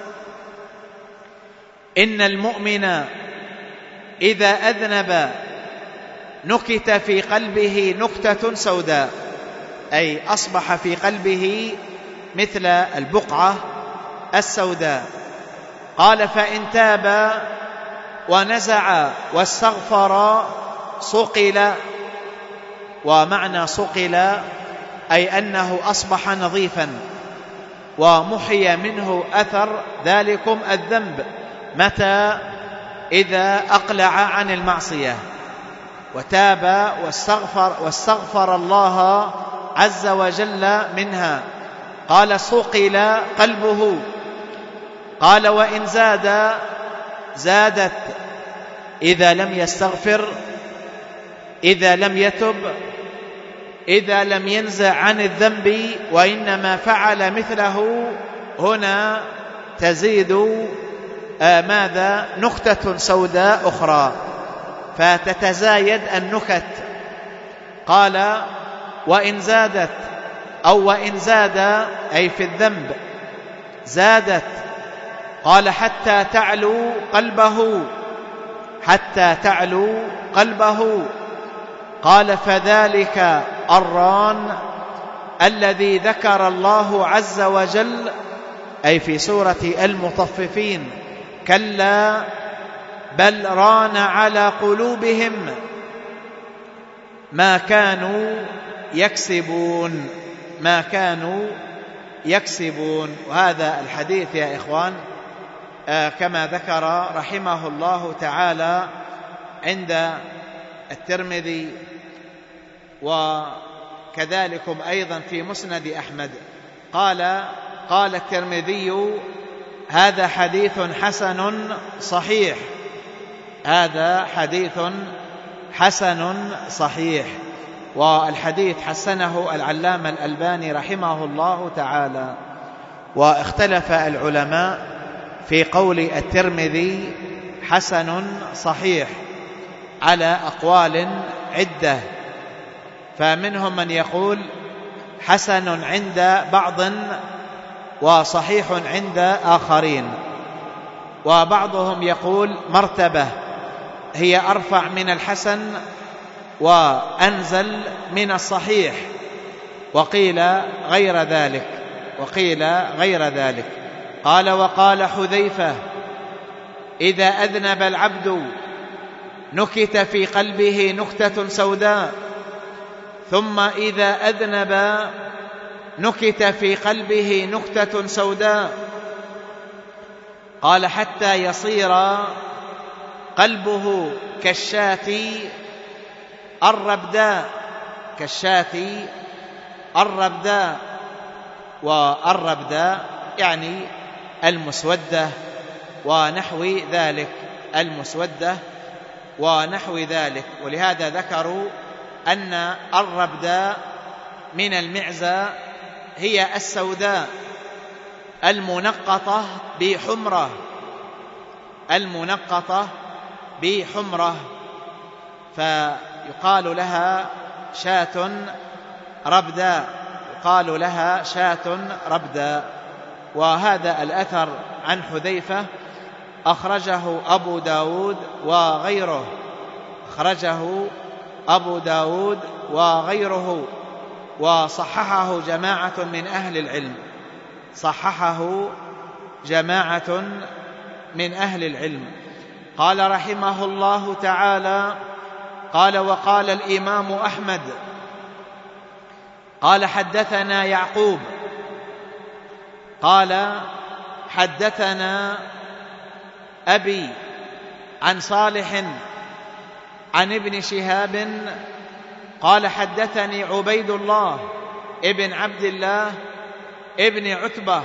إن المؤمن إذا أذنب نكت في قلبه نكتة سوداء، أي أصبح في قلبه مثل البقعة السوداء. قال: فإن تاب ونزع واستغفر صقل. ومعنى صقل أي أنه أصبح نظيفا ومحي منه أثر ذلكم الذنب. متى؟ إذا أقلع عن المعصية وتاب واستغفر, واستغفر الله عز وجل منها. قال: صقل قلبه. قال: وإن زاد زادت، إذا لم يستغفر، إذا لم يتب، إذا لم ينزع عن الذنب وإنما فعل مثله، هنا تزيد آه ماذا؟ نكتة سوداء أخرى، فتتزايد النكت. قال: وإن زادت، أو وإن زاد أي في الذنب زادت. قال: حتى تعلو قلبه، حتى تعلو قلبه. قال: فذلك الران الذي ذكر الله عز وجل، أي في سورة المطففين: كلا بل ران على قلوبهم ما كانوا يكسبون، ما كانوا يكسبون. وهذا الحديث يا إخوان آه كما ذكر رحمه الله تعالى عند الترمذي، وكذلكم أيضا في مسند أحمد. قال قال الترمذي: هذا حديث حسن صحيح، هذا حديث حسن صحيح. والحديث حسنه العلامة الألباني رحمه الله تعالى. واختلف العلماء في قول الترمذي حسن صحيح على أقوال عدة، فمنهم من يقول حسن عند بعض وصحيح عند آخرين، وبعضهم يقول مرتبة هي أرفع من الحسن وأنزل من الصحيح، وقيل غير ذلك، وقيل غير ذلك. قال: وقال حذيفة: إذا أذنب العبد نكت في قلبه نكتة سوداء، ثم إذا أذنب نكت في قلبه نكتة سوداء. قال: حتى يصير قلبه كالشاة الربداء، كالشاة الربداء. والربداء يعني المسودة ونحو ذلك، المسودة ونحو ذلك. ولهذا ذكروا أن الربداء من المعزى هي السوداء المنقطة بحمرة، المنقطة بحمرة، فيقال لها شاة ربداء، يقال لها شاة ربداء. وهذا الأثر عن حذيفة أخرجه أبو داود وغيره، أخرجه أبو داود وغيره، وصححه جماعة من أهل العلم، صححه جماعة من أهل العلم. قال رحمه الله تعالى: قال وقال الإمام أحمد قال حدثنا يعقوب قال حدثنا أبي عن صالح عن ابن شهاب قال حدثني عبيد الله ابن عبد الله ابن عتبة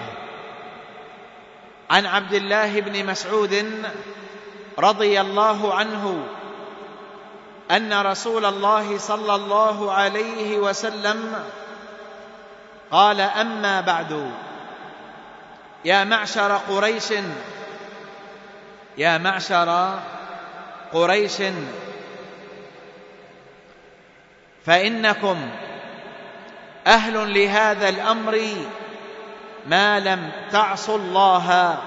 عن عبد الله بن مسعود رضي الله عنه أن رسول الله صلى الله عليه وسلم قال: أما بعد، يا معشر قريش يا معشر قريش فإنكم أهل لهذا الأمر ما لم تعصوا الله.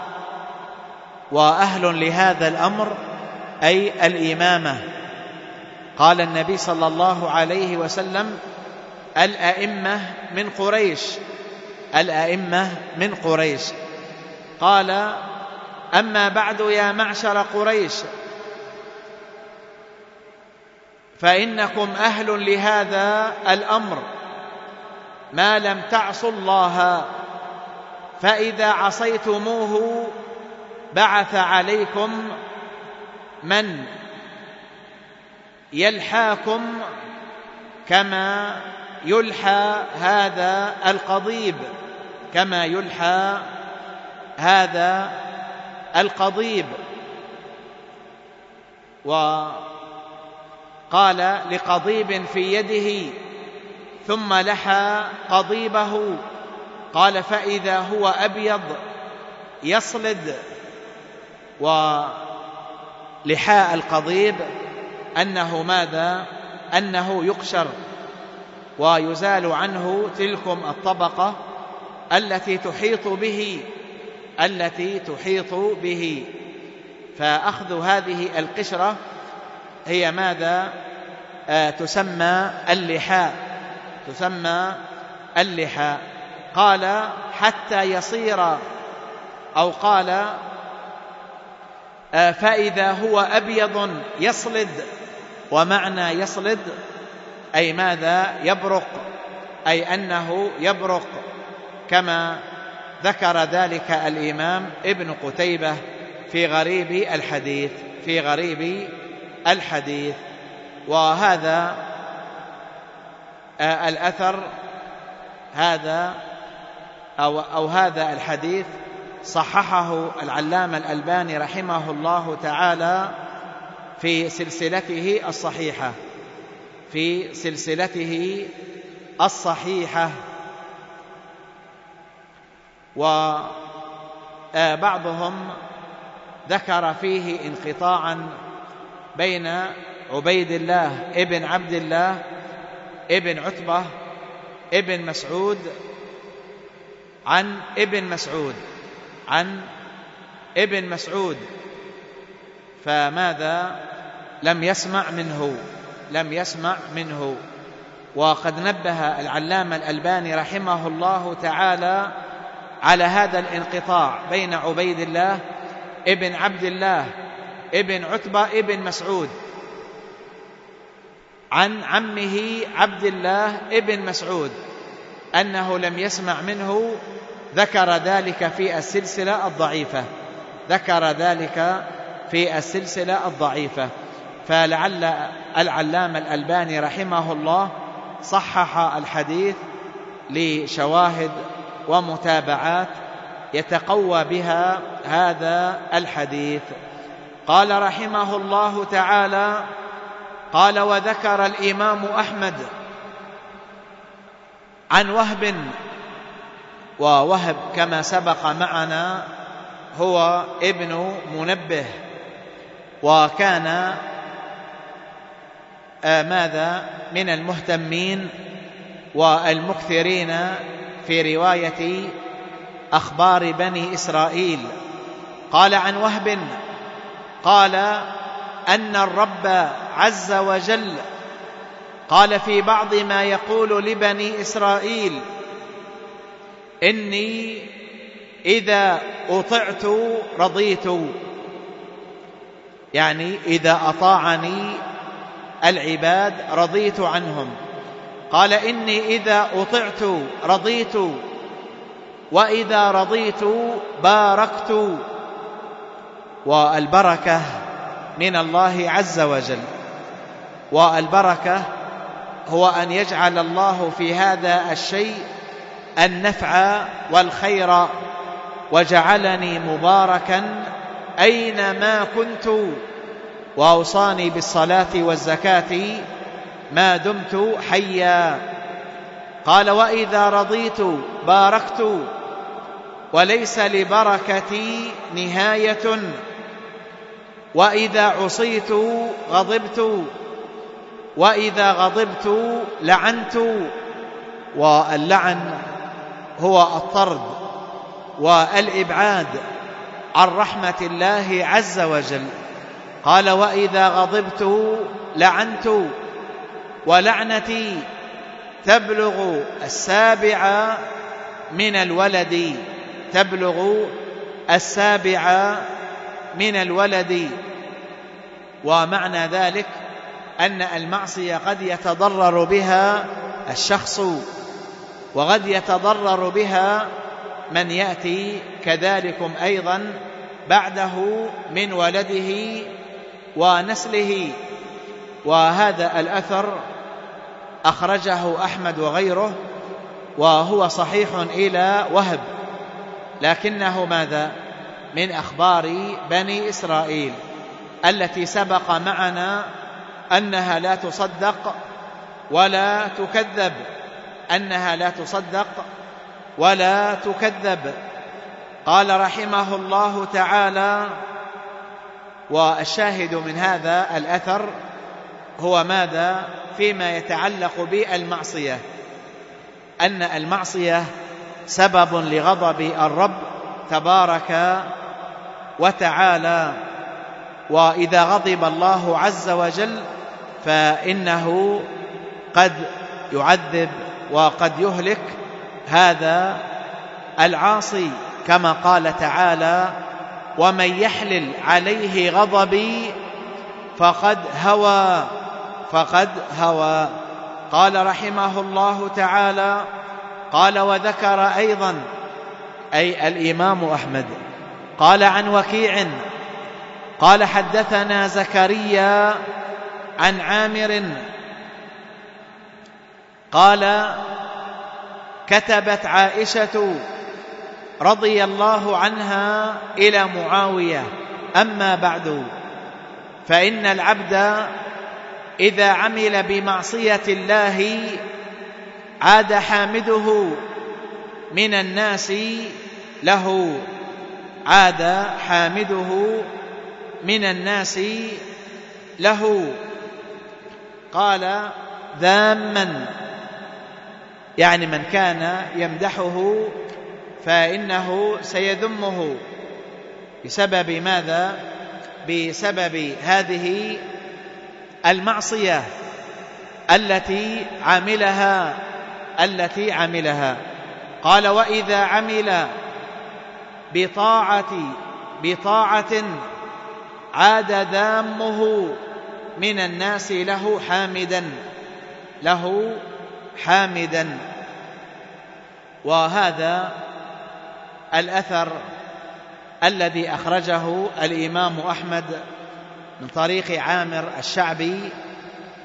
وأهل لهذا الأمر أي الإمامة. قال النبي صلى الله عليه وسلم: الأئمة من قريش، الأئمة من قريش. قال: أما بعد، يا معشر قريش فإنكم أهل لهذا الأمر ما لم تعصوا الله، فإذا عصيتموه بعث عليكم من يلحاكم كما يلحى هذا القضيب، كما يلحى هذا القضيب. وقال: لقضيب في يده ثم لحى قضيبه. قال: فإذا هو أبيض يصلد. ولحاء القضيب أنه ماذا؟ أنه يقشر ويزال عنه تلكم الطبقة التي تحيط به، التي تحيط به. فأخذ هذه القشرة هي ماذا؟ آه تسمى اللحاء، تسمى اللحاء. قال: حتى يصير، أو قال: آه فإذا هو أبيض يصلد. ومعنى يصلد أي ماذا؟ يبرق، أي أنه يبرق، كما ذكر ذلك الإمام ابن قتيبة في غريب الحديث، في غريب الحديث. وهذا آه الأثر هذا أو, أو هذا الحديث صححه العلامة الألباني رحمه الله تعالى في سلسلته الصحيحة، في سلسلته الصحيحة. وبعضهم ذكر فيه انقطاعا بين عبيد الله ابن عبد الله ابن عتبة ابن مسعود عن ابن مسعود عن ابن مسعود، فماذا؟ لم يسمع منه، لم يسمع منه. وقد نبه العلامة الألباني رحمه الله تعالى على هذا الانقطاع بين عبيد الله ابن عبد الله ابن عتبة ابن مسعود عن عمه عبد الله ابن مسعود، أنه لم يسمع منه. ذكر ذلك في السلسلة الضعيفة، ذكر ذلك في السلسلة الضعيفة. فلعل العلامة الألباني رحمه الله صحح الحديث لشواهد ومتابعات يتقوى بها هذا الحديث. قال رحمه الله تعالى: قال: وذكر الإمام أحمد عن وهب، ووهب كما سبق معنا هو ابن منبه، وكان آه ماذا من المهتمين والمكثرين في رواية أخبار بني إسرائيل. قال عن وهب قال أن الرب عز وجل قال في بعض ما يقول لبني إسرائيل: إني إذا أطعت رضيت، يعني إذا أطاعني العباد رضيت عنهم. قال: إني إذا أطعت رضيت، وإذا رضيت باركت. والبركة من الله عز وجل، والبركة هو أن يجعل الله في هذا الشيء النفع والخير. وجعلني مباركا أينما كنت، وأوصاني بالصلاة والزكاة ما دمت حيا. قال: وإذا رضيت باركت، وليس لبركتي نهاية. وإذا عصيت غضبت، وإذا غضبت لعنت. واللعن هو الطرد والإبعاد عن رحمة الله عز وجل. قال: وإذا غضبت لعنت، ولعنتي تبلغ السابع من الولد، تبلغ السابع من الولد. ومعنى ذلك أن المعصية قد يتضرر بها الشخص، وقد يتضرر بها من يأتي كذلكم أيضا بعده من ولده ونسله. وهذا الأثر أخرجه أحمد وغيره، وهو صحيح إلى وهب، لكنه ماذا؟ من أخبار بني إسرائيل التي سبق معنا أنها لا تصدق ولا تكذب، أنها لا تصدق ولا تكذب. قال رحمه الله تعالى: والشاهد من هذا الأثر هو ماذا؟ فيما يتعلق بالمعصية، أن المعصية سبب لغضب الرب تبارك وتعالى. وإذا غضب الله عز وجل فإنه قد يعذب وقد يهلك هذا العاصي، كما قال تعالى: ومن يحلل عليه غضبي فقد هوى فقد هوى. قال رحمه الله تعالى: قال: وذكر أيضا، أي الإمام أحمد، قال عن وكيع قال: حدثنا زكريا عن عامر قال: كتبت عائشة رضي الله عنها إلى معاوية: أما بعد، فإن العبد إذا عمل بمعصية الله عاد حامده من الناس له، عاد حامده من الناس له. قال: ذاما، يعني من كان يمدحه فإنه سيذمه بسبب ماذا؟ بسبب هذه المعصية التي عملها التي عملها. قال: وإذا عمل بطاعة بطاعة عاد ذامه من الناس له حامدا له حامدا. وهذا الأثر الذي أخرجه الإمام أحمد من طريق عامر الشعبي،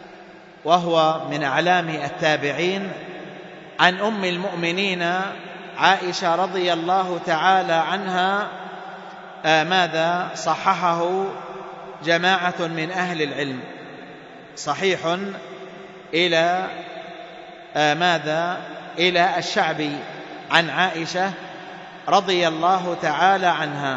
وهو من أعلام التابعين، عن أم المؤمنين عائشة رضي الله تعالى عنها آه ماذا صححه جماعة من أهل العلم، صحيح إلى آه ماذا إلى الشعبي عن عائشة رضي الله تعالى عنها.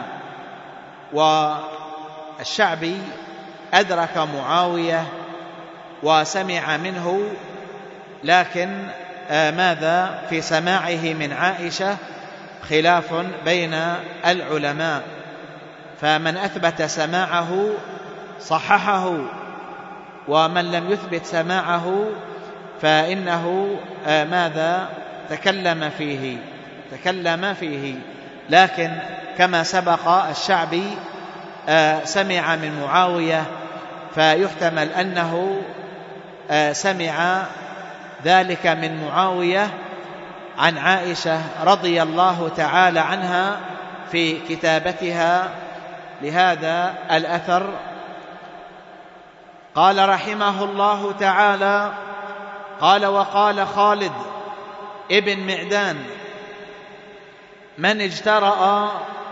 والشعبي أدرك معاوية وسمع منه، لكن آه ماذا في سماعه من عائشة خلاف بين العلماء، فمن أثبت سماعه صححه، ومن لم يثبت سماعه فإنه آه ماذا تكلم فيه تكلم فيه لكن كما سبق الشعبي آه سمع من معاوية، فيحتمل أنه آه سمع ذلك من معاوية عن عائشة رضي الله تعالى عنها في كتابتها لهذا الأثر. قال رحمه الله تعالى: قال وقال خالد ابن معدان: من اجترأ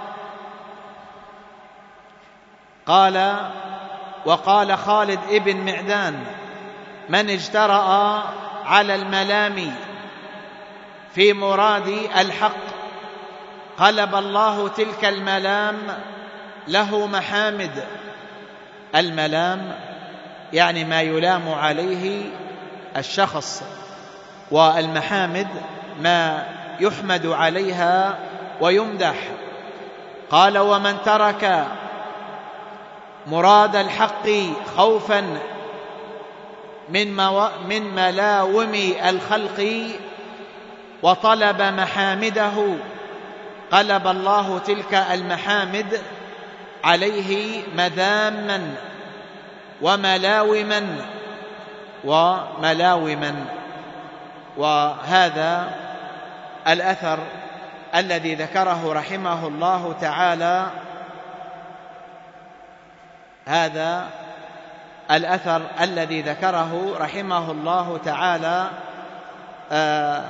قال وقال خالد ابن معدان: من اجترأ على الملام في مراد الحق قلب الله تلك الملام له محامد. الملام يعني ما يلام عليه الشخص، والمحامد ما يحمد عليها ويمدح. قال: ومن ترك مراد الحق خوفا من, مو... من ملاوم الخلق وطلب محامده قلب الله تلك المحامد عليه مذاما وملاوما وملاوما. وهذا الأثر الذي ذكره رحمه الله تعالى، هذا الأثر الذي ذكره رحمه الله تعالى آه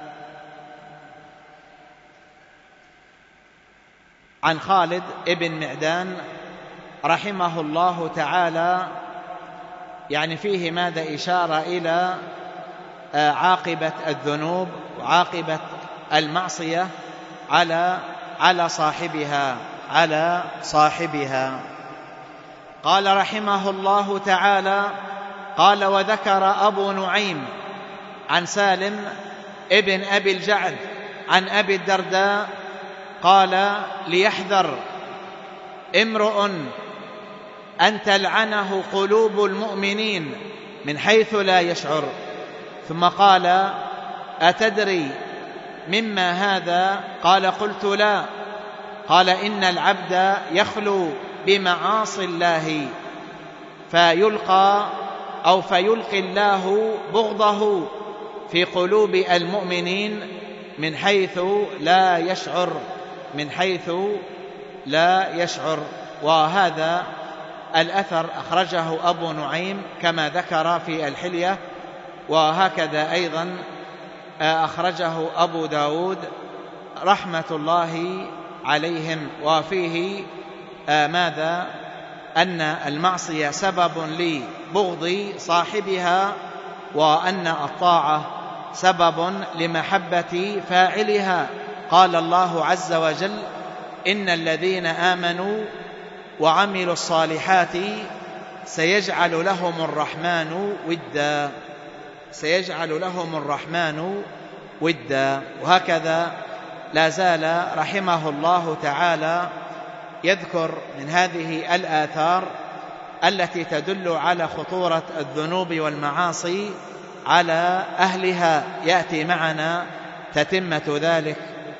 عن خالد ابن معدان رحمه الله تعالى، يعني فيه ماذا إشارة إلى آه عاقبة الذنوب وعاقبة المعصية على على صاحبها على صاحبها. قال رحمه الله تعالى: قال وذكر أبو نعيم عن سالم ابن أبي الجعد عن أبي الدرداء قال: ليحذر امرؤ أن تلعنه قلوب المؤمنين من حيث لا يشعر. ثم قال: أتدري مما هذا؟ قال: قلت لا. قال: إن العبد يخلو بمعاصي الله فيلقى أو فيلقي الله بغضه في قلوب المؤمنين من حيث لا يشعر من حيث لا يشعر. وهذا الأثر أخرجه أبو نعيم كما ذكر في الحلية، وهكذا أيضا أخرجه أبو داود رحمة الله عليهم. وفيه آه ماذا أن المعصية سبب لبغض صاحبها، وأن الطاعة سبب لمحبة فاعلها. قال الله عز وجل: إن الذين آمنوا وعملوا الصالحات سيجعل لهم الرحمن ودا سيجعل لهم الرحمن ودا. وهكذا لا زال رحمه الله تعالى يذكر من هذه الآثار التي تدل على خطورة الذنوب والمعاصي على أهلها. يأتي معنا تتمة ذلك،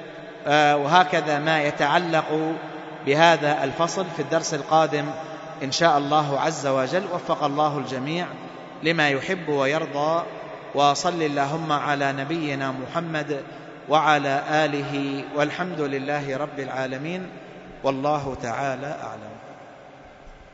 وهكذا ما يتعلق بهذا الفصل في الدرس القادم إن شاء الله عز وجل. وفق الله الجميع لما يحب ويرضى، وصل اللهم على نبينا محمد وعلى آله، والحمد لله رب العالمين، والله تعالى أعلم.